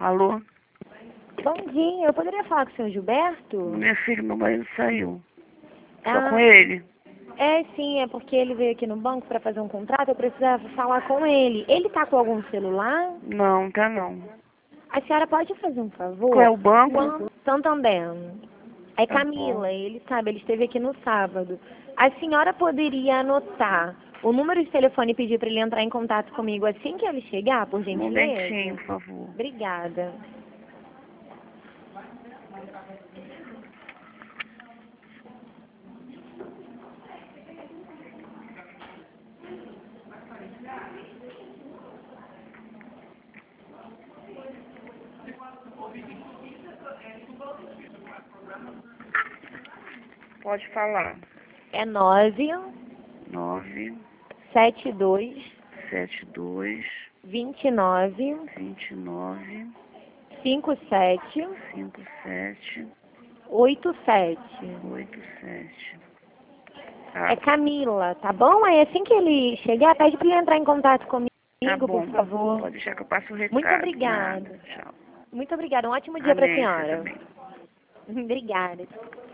Alô? Bom dia, eu poderia falar com o senhor Gilberto? Minha filha, meu marido saiu. Só Ah, com ele? é sim, é porque ele veio aqui no banco para fazer um contrato, eu precisava falar com ele. Ele tá com algum celular? Não, tá não. A senhora pode fazer um Qual é favor? o banco? Santander. É Tá bom. Camila, ele sabe, ele esteve aqui no sábado. A senhora poderia anotar o número de telefone e pedir para ele entrar em contato comigo assim que ele chegar, por Um gentileza? momentinho, por favor. Obrigada. Pode falar. É 9 9, 72 72, 29 29, 57 57, 87. 87. É Tá, Camila, tá bom? Aí assim que ele chegar, pede para ele entrar em contato tá comigo, por bom. favor. Pode deixar que eu passo o Muito recado. Nada. obrigada. Tchau. Muito obrigada. Um ótimo dia para a Amém, você senhora. também. Obrigada.